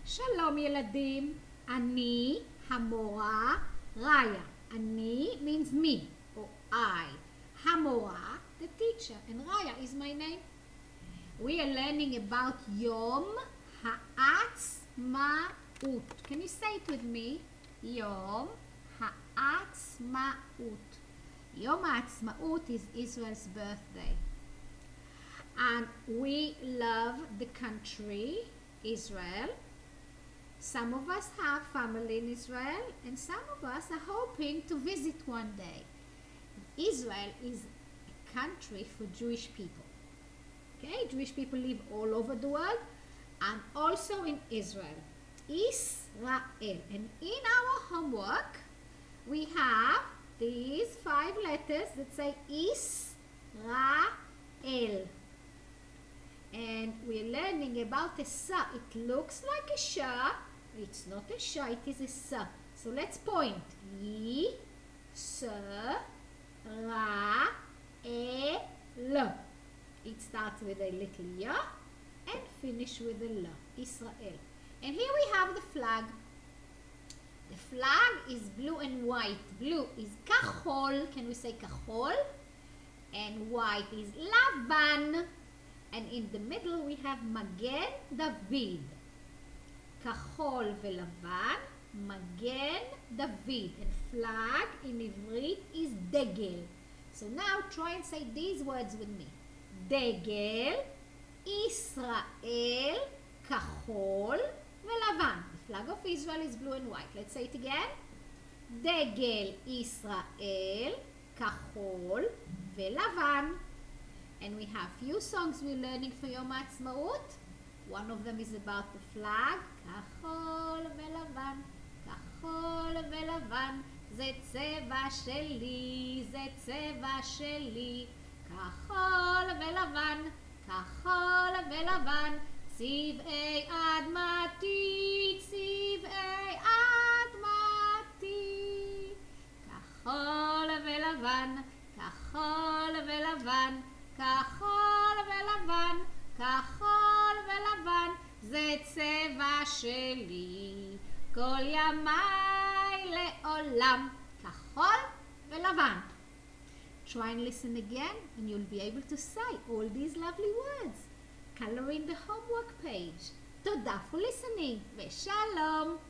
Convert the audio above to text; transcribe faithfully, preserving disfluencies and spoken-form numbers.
שלום ילדים, אני המורה ריה. אני means me or I. המורה, the teacher, and Raya is my name. We are learning about יום העצמאות. Can you say it with me? יום העצמאות. יום העצמאות is Israel's birthday. And we love the country, Israel. Some of us have family in Israel, and some of us are hoping to visit one day. Israel is a country for Jewish people. Okay, Jewish people live all over the world, and also in Israel. Israel. And in our homework, we have these five letters that say Israel. And we're learning about a sa. It looks like a sha. It's not a sha, it is a sa. So let's point. Yi, sa, ra, e, la. It starts with a little ya and finish with a la. Israel. And here we have the flag. The flag is blue and white. Blue is kachol. Can we say kachol? And white is lavan. And in the middle we have Magen David. Kachol velavan, Magen David. And flag in Ivrit is Degel. So now try and say these words with me. Degel, Israel, Kachol velavan. The flag of Israel is blue and white. Let's say it again. Degel, Israel, Kachol velavan. And we have few songs we're learning for Yom Ha'atzmaut. One of them is about the flag. Kachol velavan, kachol velavan, זה צבע שלי, זה צבע שלי. כחול ולבן, כחול ולבן, צבעי אדמתי, צבעי אדמתי. כחול ולבן, כחול ולבן, כחול ולבן, כחול ולבן, זה צבע שלי, כל ימיי לעולם, כחול ולבן. Try and listen again and you'll be able to say all these lovely words. Color in the homework page. תודה for listening ושלום.